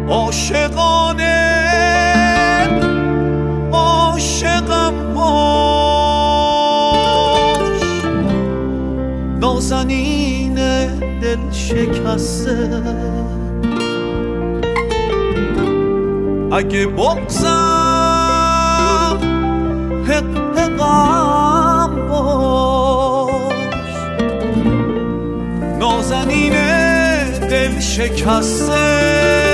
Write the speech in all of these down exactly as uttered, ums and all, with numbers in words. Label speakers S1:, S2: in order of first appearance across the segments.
S1: عاشقانه عاشقم باش، نازنین دل شکسته. اگه بغضم حق حقم باش، نازنین دل شکسته.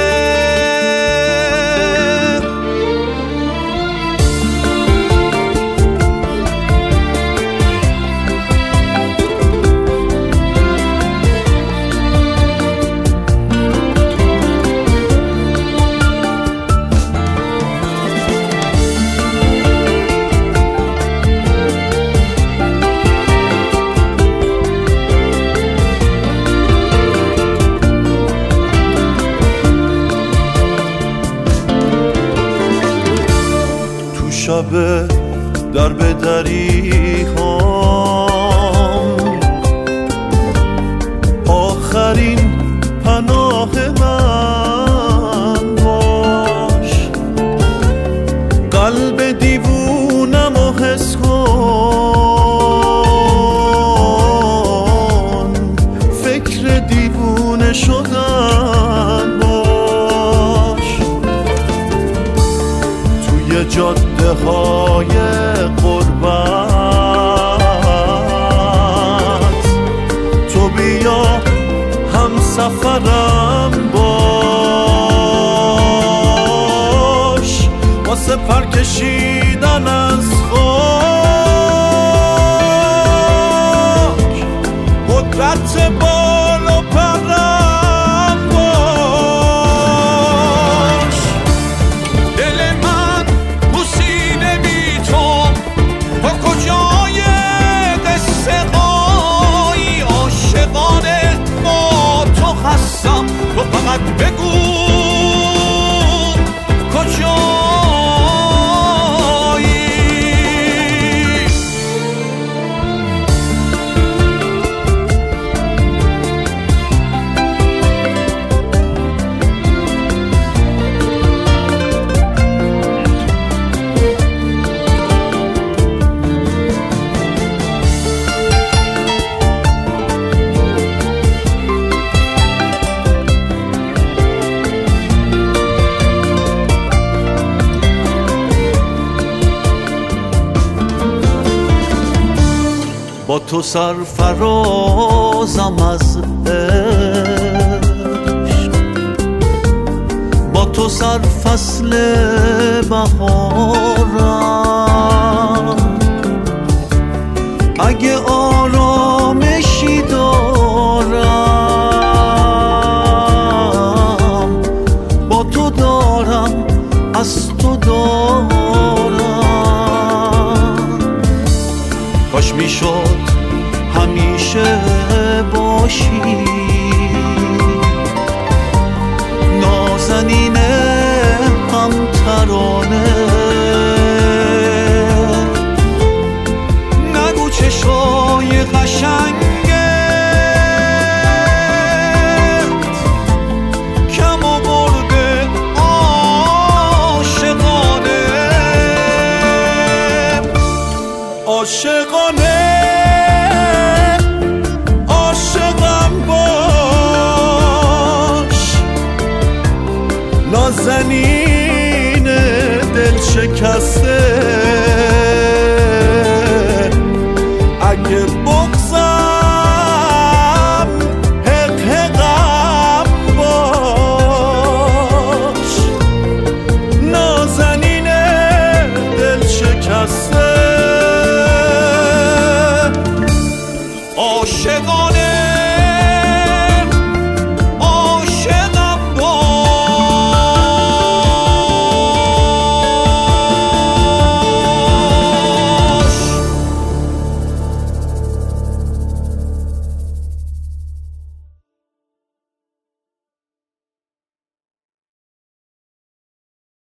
S1: شب در به دری هم آخرین پناه من باش، قلب دیوونم و حس کن، فکر دیوونه شدن باش. توی جاده های قربت تو بیا هم سفرم باش، واسه پر کشیدن از خاک قدرت بال و پرم باش. دل من موسیقی بی تو تو کجای قصه قایی، عاشقانه با تو هستم، تو فقط بگو کجایی. با تو سرفرازم از عشق، با تو سر فصل بهارم. اگه آرامشی دارم با تو دارم، از تو دارم. کاش میشد همیشه باشی نازنین هم ترانه. نگو چشای قشنگت کم آورده عاشقانه عاشقانه نازنین دل شکسته. اگه